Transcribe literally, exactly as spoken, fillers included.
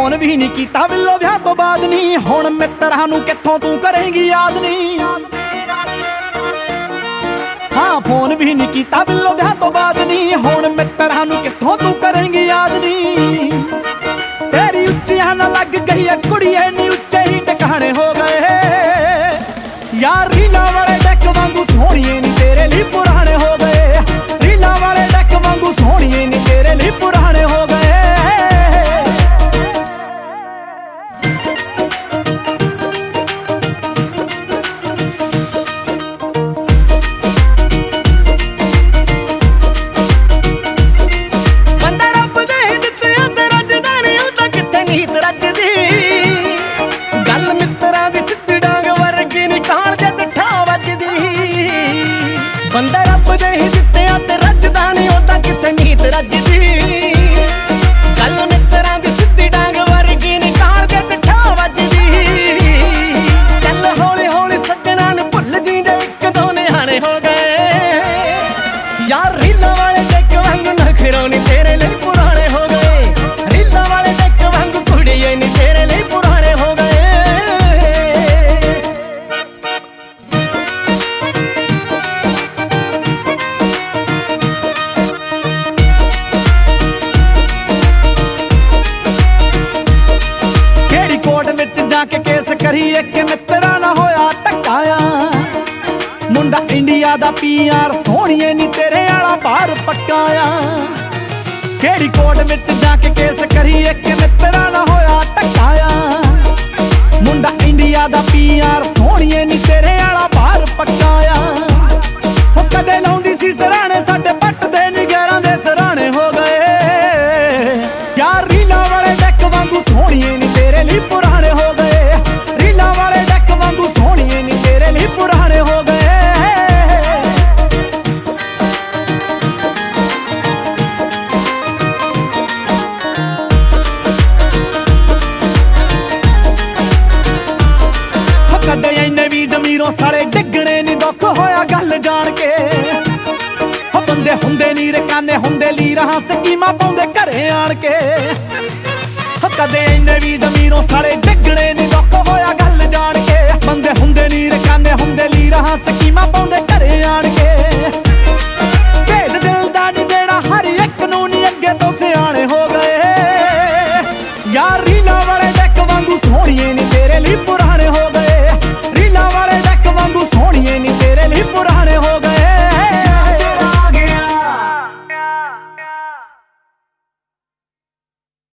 Phone भी नहीं कीता बिल्लो विआह तो बाद नहीं। हुण मित्रां नूं कित्थों तू करेंगी याद नहीं। हाँ फोन भी नहीं कीता बिल्लो विआह तो बाद नहीं। हुण मित्रां नूं कित्थों तू करेंगी याद नहीं। तेरी उच्चियां ना लग गई है कुड़िए नी उच्चे ही टिकाणे हो गए। यार रीलां वाले डेक वांगू सोहणीए नी तेरे लिए पुराने हो गए। रीलां वाले डेक वांगू सोहणीए नी तेरे लिए पुराने हो गए। बंदा रब दे दित्ते ते रजदा नहीं उदा कित्थे नीत रजदी। गल मित्रां दी सिद्धी डांग वर्गी नी काल जद ठा वजदी। बंदा रब दे दित्ते ते रजदा नहीं उदा कित्थे नीत रजदी। गल मित्रां दी सिद्धी डांग वर्गी नी काल जद ठा वजदी। चल हौली हौली सज्जणा नूं भुल जी जे इक दो निहाणे हो गए। यार रीलां वाले डेक वांगू नखरों नी तेरे लिए पुराने हो गए। रीलां वाले डेक वांगू कुड़िए नी तेरे लिए पुराने हो गए। केड़ी कोर्ट विच जाके केस करीए कि मित्रा ना होया धक्काया। मुंडा इंडिया दा पी आर सोहणीए नी तेरे आला बाहर पक्काया। केड़ी कोर्ट विच जाके केस करीए कि मित्रा ना होया धक्काया। मुंडा इंडिया दा पी आर सोहणीए नी तेरे आला बाहर पक्काया। हो कदे लाउंदी सी सराणे साडे पट दे निगरां दे सराणे हो गए। यार रीलां वाले डेक वांगू सोहणीए नी तेरे लिए पुराने हो गए। रीलां वाले डेक वांगू सोहणीए नी तेरे लिए पुराने हो गए। कदे इन्ने भी जमीरों साले डिगणे नी दुख होया गल जान के। हो बंदे हुंदे नी रकाने हुंदे लीरां स्कीमां पाउंदे घरे आण के। हो कदे इन्ने भी जमीरों साले